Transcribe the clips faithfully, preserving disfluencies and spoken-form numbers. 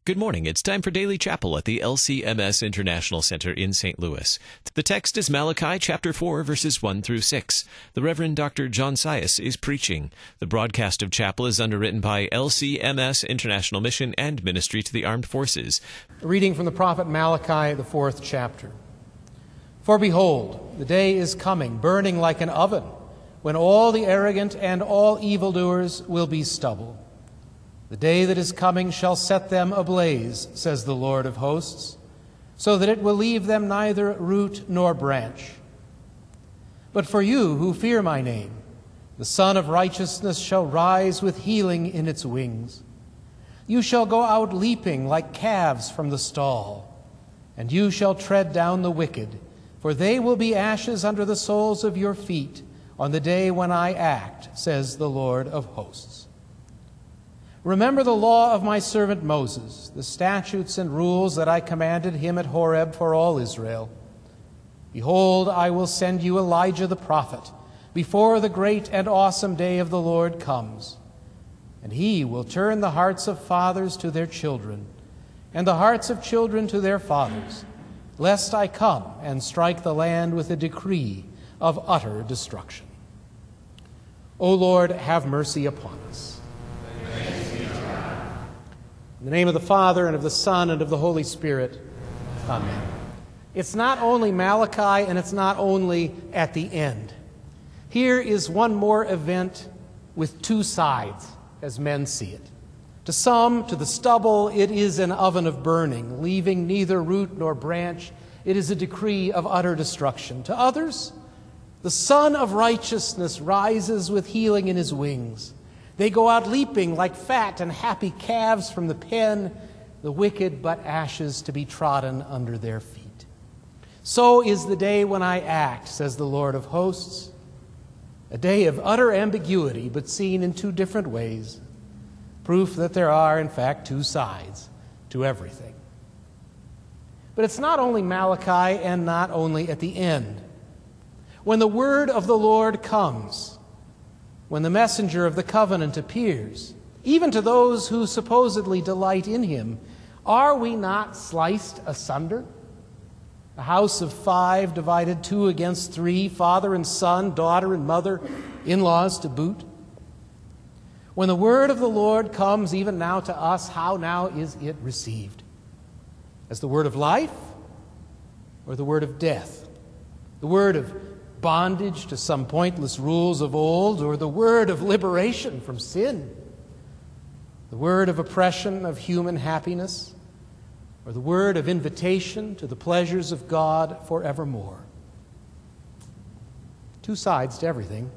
Good morning. It's time for Daily Chapel at the L C M S International Center in Saint Louis. The text is Malachi chapter four, verses one through six. The Reverend Doctor John Sias is preaching. The broadcast of chapel is underwritten by L C M S International Mission and Ministry to the Armed Forces. A reading from the prophet Malachi, the fourth chapter. For behold, the day is coming, burning like an oven, when all the arrogant and all evildoers will be stubble. The day that is coming shall set them ablaze, says the Lord of hosts, so that it will leave them neither root nor branch. But for you who fear my name, the Sun of Righteousness shall rise with healing in its wings. You shall go out leaping like calves from the stall, and you shall tread down the wicked, for they will be ashes under the soles of your feet on the day when I act, says the Lord of hosts. Remember the law of my servant Moses, the statutes and rules that I commanded him at Horeb for all Israel. Behold, I will send you Elijah the prophet before the great and awesome day of the Lord comes. And he will turn the hearts of fathers to their children, and the hearts of children to their fathers, lest I come and strike the land with a decree of utter destruction. O Lord, have mercy upon us. In the name of the Father, and of the Son, and of the Holy Spirit. Amen. It's not only Malachi, and it's not only at the end. Here is one more event with two sides, as men see it. To some, to the stubble, it is an oven of burning, leaving neither root nor branch. It is a decree of utter destruction. To others, the Sun of Righteousness rises with healing in his wings. They go out leaping like fat and happy calves from the pen, the wicked but ashes to be trodden under their feet. So is the day when I act, says the Lord of hosts, a day of utter ambiguity, but seen in two different ways, proof that there are, in fact, two sides to everything. But it's not only Malachi and not only at the end. When the word of the Lord comes, when the messenger of the covenant appears, even to those who supposedly delight in him, are we not sliced asunder? A house of five divided two against three, father and son, daughter and mother, in-laws to boot. When the word of the Lord comes even now to us, how now is it received? As the word of life or the word of death? The word of bondage to some pointless rules of old, or the word of liberation from sin? The word of oppression of human happiness, or the word of invitation to the pleasures of God forevermore? Two sides to everything.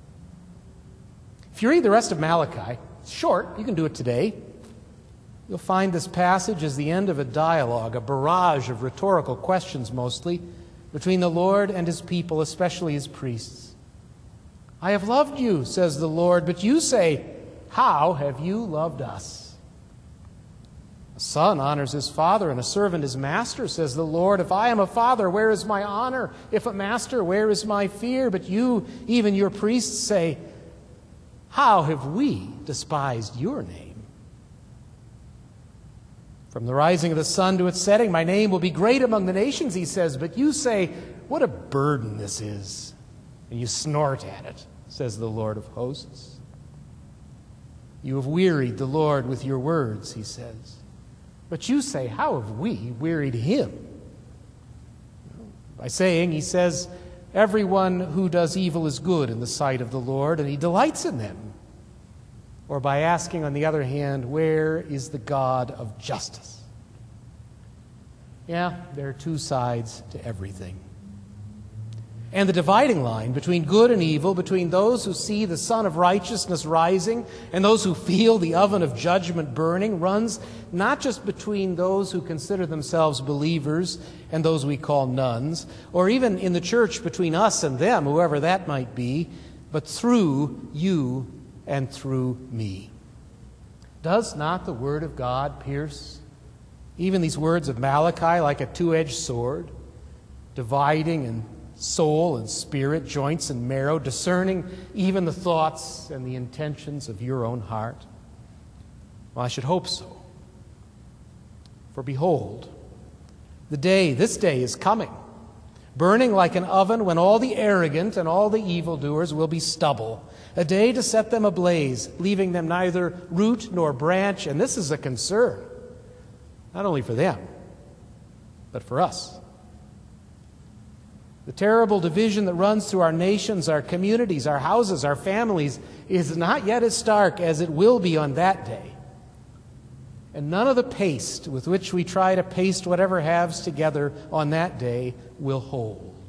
If you read the rest of Malachi, it's short, you can do it today. You'll find this passage as the end of a dialogue, a barrage of rhetorical questions mostly, between the Lord and his people, especially his priests. I have loved you, says the Lord, but you say, how have you loved us? A son honors his father, and a servant his master, says the Lord. If I am a father, where is my honor? If a master, where is my fear? But you, even your priests, say, how have we despised your name? From the rising of the sun to its setting, my name will be great among the nations, he says. But you say, what a burden this is. And you snort at it, says the Lord of hosts. You have wearied the Lord with your words, he says. But you say, how have we wearied him? By saying, he says, everyone who does evil is good in the sight of the Lord, and he delights in them. Or by asking, on the other hand, where is the God of justice? Yeah, there are two sides to everything. And the dividing line between good and evil, between those who see the Sun of Righteousness rising and those who feel the oven of judgment burning, runs not just between those who consider themselves believers and those we call nuns, or even in the church between us and them, whoever that might be, but through you and through me. Does not the Word of God pierce even these words of Malachi like a two-edged sword, dividing in soul and spirit, joints and marrow, discerning even the thoughts and the intentions of your own heart? Well, I should hope so. For behold, the day, this day is coming, burning like an oven, when all the arrogant and all the evildoers will be stubble, a day to set them ablaze, leaving them neither root nor branch. And this is a concern, not only for them, but for us. The terrible division that runs through our nations, our communities, our houses, our families is not yet as stark as it will be on that day. And none of the paste with which we try to paste whatever halves together on that day will hold.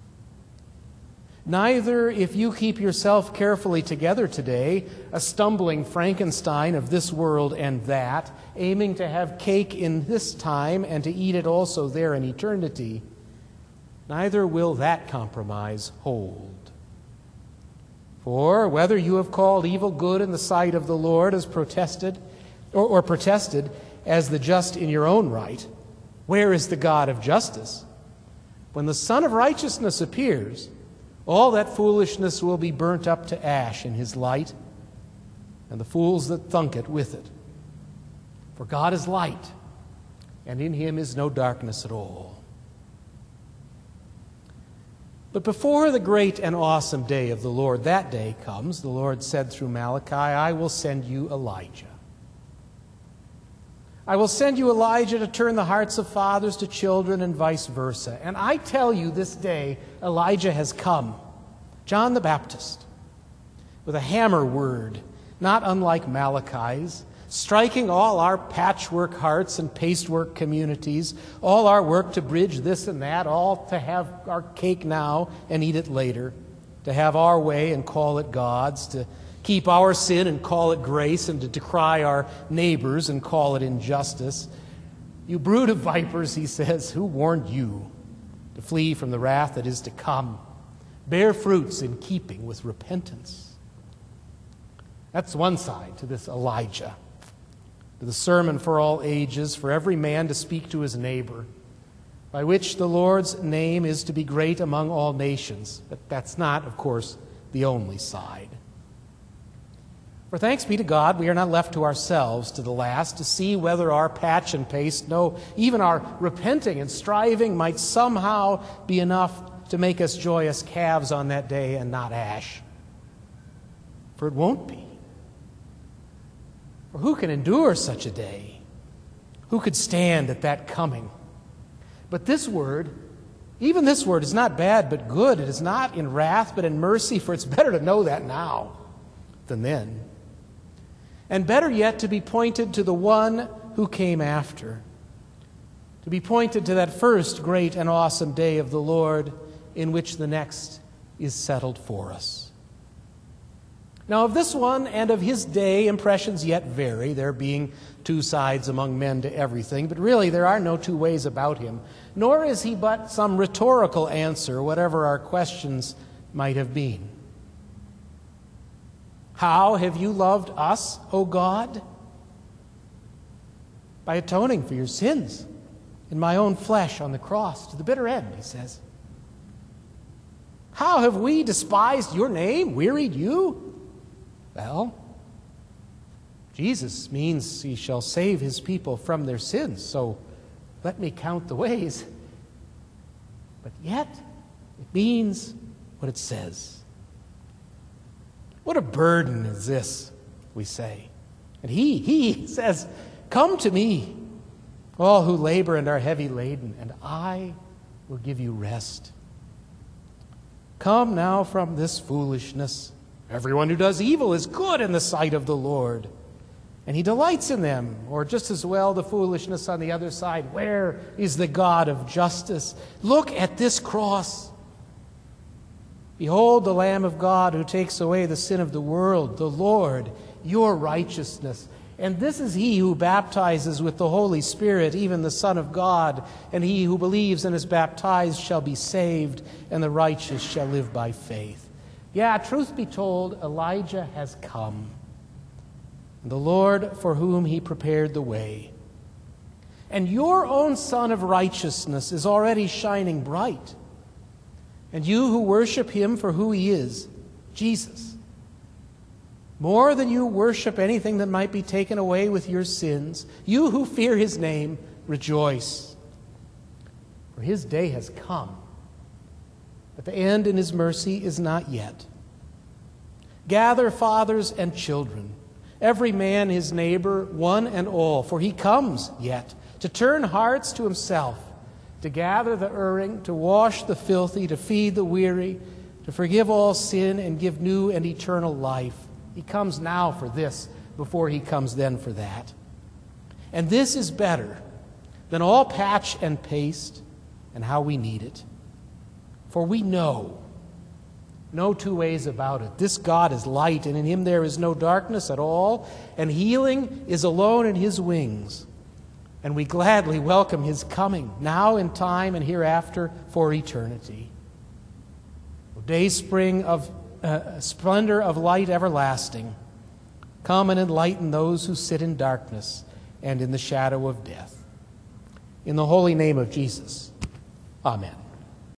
Neither, if you keep yourself carefully together today, a stumbling Frankenstein of this world and that, aiming to have cake in this time and to eat it also there in eternity, neither will that compromise hold. For whether you have called evil good in the sight of the Lord as protested, or, or protested as the just in your own right, where is the God of justice? When the Son of Righteousness appears, all that foolishness will be burnt up to ash in his light, and the fools that thunk it with it. For God is light, and in him is no darkness at all. But before the great and awesome day of the Lord, that day comes, the Lord said through Malachi, I will send you Elijah. I will send you Elijah to turn the hearts of fathers to children and vice versa. And I tell you this day, Elijah has come, John the Baptist, with a hammer word, not unlike Malachi's, striking all our patchwork hearts and pastework communities, all our work to bridge this and that, all to have our cake now and eat it later, to have our way and call it God's, to keep our sin and call it grace, and to decry our neighbors and call it injustice. You brood of vipers, he says, who warned you to flee from the wrath that is to come? Bear fruits in keeping with repentance. That's one side to this Elijah, to the sermon for all ages, for every man to speak to his neighbor, by which the Lord's name is to be great among all nations. But that's not, of course, the only side. For thanks be to God, we are not left to ourselves to the last to see whether our patch and paste, no, even our repenting and striving might somehow be enough to make us joyous calves on that day and not ash. For it won't be. For who can endure such a day? Who could stand at that coming? But this word, even this word, is not bad but good. It is not in wrath but in mercy, for it's better to know that now than then. And better yet, to be pointed to the one who came after, to be pointed to that first great and awesome day of the Lord, in which the next is settled for us. Now, of this one and of his day, impressions yet vary, there being two sides among men to everything, but really there are no two ways about him, nor is he but some rhetorical answer, whatever our questions might have been. How have you loved us, O God? By atoning for your sins in my own flesh on the cross to the bitter end, he says. How have we despised your name, wearied you? Well, Jesus means he shall save his people from their sins, so let me count the ways. But yet, it means what it says. What a burden is this, we say. And he, he says, come to me, all who labor and are heavy laden, and I will give you rest. Come now from this foolishness. Everyone who does evil is good in the sight of the Lord, and he delights in them. Or just as well, the foolishness on the other side. Where is the God of justice? Look at this cross. Behold the Lamb of God who takes away the sin of the world, the Lord, your righteousness. And this is he who baptizes with the Holy Spirit, even the Son of God. And he who believes and is baptized shall be saved, and the righteous shall live by faith. Yeah, truth be told, Elijah has come, the Lord for whom he prepared the way. And your own Son of Righteousness is already shining bright. And you who worship him for who he is, Jesus, more than you worship anything that might be taken away with your sins, you who fear his name, rejoice. For his day has come, but the end in his mercy is not yet. Gather fathers and children, every man his neighbor, one and all, for he comes yet to turn hearts to himself, to gather the erring, to wash the filthy, to feed the weary, to forgive all sin and give new and eternal life. He comes now for this, before he comes then for that. And this is better than all patch and paste and how we need it. For we know, no two ways about it, this God is light, and in him there is no darkness at all, and healing is alone in his wings. And we gladly welcome his coming, now in time and hereafter for eternity. O day spring of uh, splendor of light everlasting, come and enlighten those who sit in darkness and in the shadow of death. In the holy name of Jesus, amen.